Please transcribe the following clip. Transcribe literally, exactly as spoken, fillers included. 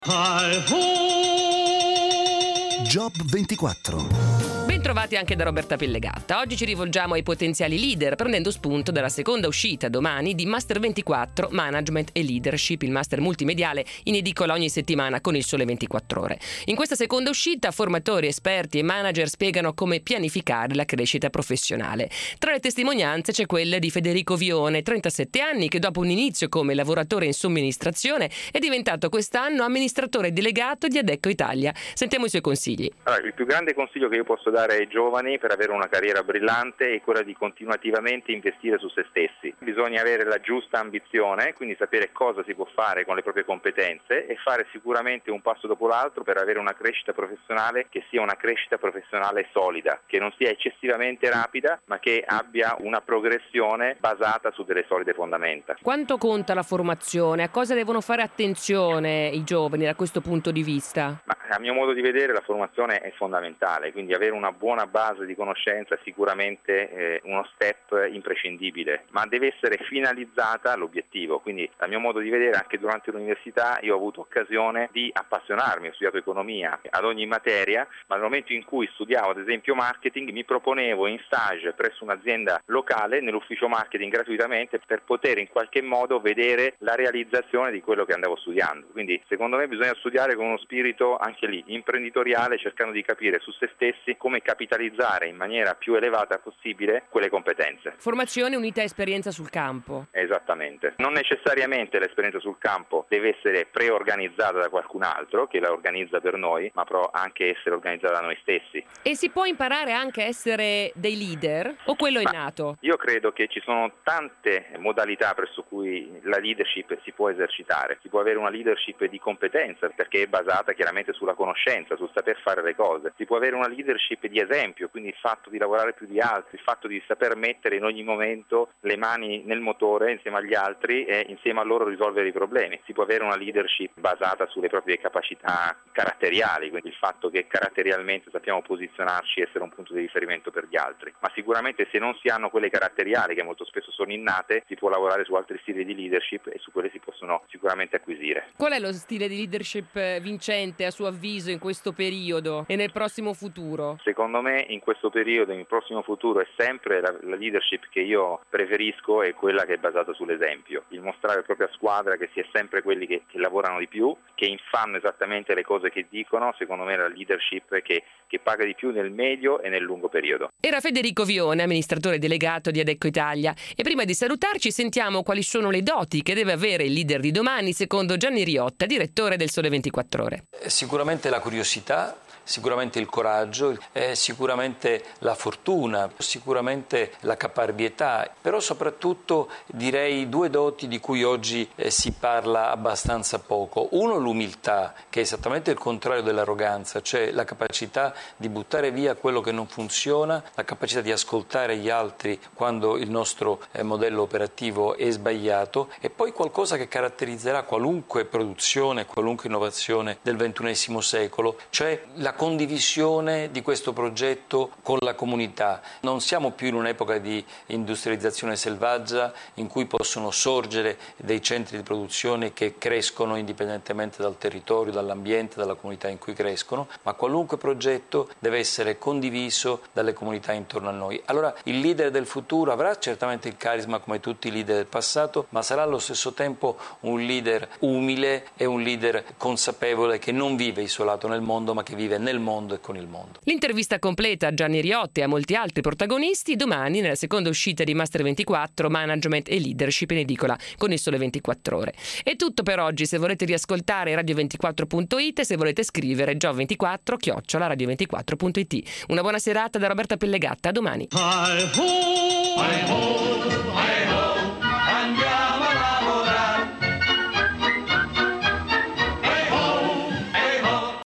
Job ventiquattro. Bentrovati anche da Roberta Pellegatta. Oggi ci rivolgiamo ai potenziali leader prendendo spunto dalla seconda uscita domani di Master ventiquattro Management e Leadership, il master multimediale in edicola ogni settimana con il Sole ventiquattro Ore. In questa seconda uscita formatori, esperti e manager spiegano come pianificare la crescita professionale. Tra le testimonianze c'è quella di Federico Vione, trentasette anni, che dopo un inizio come lavoratore in somministrazione è diventato quest'anno amministratore delegato di Adecco Italia. Sentiamo i suoi consigli. Allora, il più grande consiglio che io posso dare ai giovani per avere una carriera brillante è quella di continuativamente investire su se stessi. Bisogna avere la giusta ambizione, quindi sapere cosa si può fare con le proprie competenze e fare sicuramente un passo dopo l'altro per avere una crescita professionale che sia una crescita professionale solida, che non sia eccessivamente rapida, ma che abbia una progressione basata su delle solide fondamenta. Quanto conta la formazione? A cosa devono fare attenzione i giovani da questo punto di vista? Ma a mio modo di vedere la formazione è fondamentale, quindi avere una buona base di conoscenza è sicuramente eh, uno step imprescindibile, ma deve essere finalizzata all'obiettivo. Quindi a mio modo di vedere anche durante l'università io ho avuto occasione di appassionarmi, ho studiato economia ad ogni materia, ma nel momento in cui studiavo ad esempio marketing mi proponevo in stage presso un'azienda locale nell'ufficio marketing gratuitamente per poter in qualche modo vedere la realizzazione di quello che andavo studiando. Quindi secondo me bisogna studiare con uno spirito anche lì imprenditoriale, cercando di capire su se stessi come capitalizzare in maniera più elevata possibile quelle competenze. Formazione unita a esperienza sul campo. Esattamente. Non necessariamente l'esperienza sul campo deve essere preorganizzata da qualcun altro che la organizza per noi, ma però anche essere organizzata da noi stessi. E si può imparare anche a essere dei leader o quello è nato? Io credo che ci sono tante modalità presso cui la leadership si può esercitare. Si può avere una leadership di competenza perché è basata chiaramente sulla conoscenza, sul saper fare le cose. Si può avere una leadership di esempio, quindi il fatto di lavorare più di altri, il fatto di saper mettere in ogni momento le mani nel motore insieme agli altri e insieme a loro risolvere i problemi. Si può avere una leadership basata sulle proprie capacità caratteriali, quindi il fatto che caratterialmente sappiamo posizionarci e essere un punto di riferimento per gli altri. Ma sicuramente se non si hanno quelle caratteriali che molto spesso sono innate, si può lavorare su altri stili di leadership e su quelle si possono sicuramente acquisire. Qual è lo stile di leadership vincente a suo avviso in questo periodo e nel prossimo futuro? Secondo me in questo periodo, nel prossimo futuro, è sempre la, la leadership che io preferisco è quella che è basata sull'esempio, il mostrare la propria squadra che si è sempre quelli che, che lavorano di più, che fanno esattamente le cose che dicono. Secondo me è la leadership che, che paga di più nel medio e nel lungo periodo. Era Federico Vione, amministratore delegato di Adecco Italia, e prima di salutarci sentiamo quali sono le doti che deve avere il leader di domani secondo Gianni Riotta, direttore del Sole ventiquattro Ore. Sicuramente la curiosità, sicuramente il coraggio, eh, sicuramente la fortuna, sicuramente la caparbietà, però soprattutto direi due doti di cui oggi eh, si parla abbastanza poco. Uno, l'umiltà, che è esattamente il contrario dell'arroganza, cioè la capacità di buttare via quello che non funziona, la capacità di ascoltare gli altri quando il nostro eh, modello operativo è sbagliato, e poi qualcosa che caratterizzerà qualunque produzione, qualunque innovazione del ventunesimo secolo, cioè la condivisione di questo progetto con la comunità. Non siamo più in un'epoca di industrializzazione selvaggia in cui possono sorgere dei centri di produzione che crescono indipendentemente dal territorio, dall'ambiente, dalla comunità in cui crescono, ma qualunque progetto deve essere condiviso dalle comunità intorno a noi. Allora il leader del futuro avrà certamente il carisma come tutti i leader del passato, ma sarà allo stesso tempo un leader umile e un leader consapevole che non vive isolato nel mondo, ma che vive nel mondo e con il mondo. L'intervista completa a Gianni Riotta e a molti altri protagonisti domani nella seconda uscita di Master ventiquattro Management e Leadership in edicola con il Sole ventiquattro Ore. È tutto per oggi. Se volete riascoltare radio ventiquattro punto it e se volete scrivere job ventiquattro chiocciola radio ventiquattro punto it. Una buona serata da Roberta Pellegatta, a domani.